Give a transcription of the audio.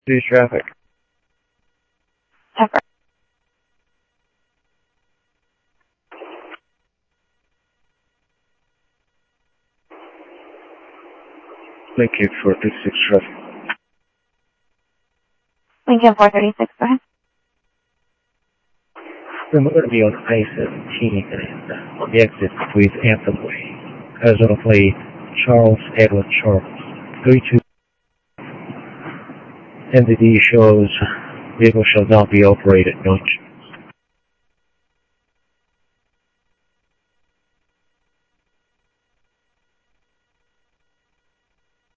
City traffic. Pepper. Lincoln 436 traffic. Lincoln 436, go ahead. Then we're going to be on I-17 and on the exit, please, Anthem Way. Presently, Charles Edward Charles. 32. NDD shows vehicle shall not be operated.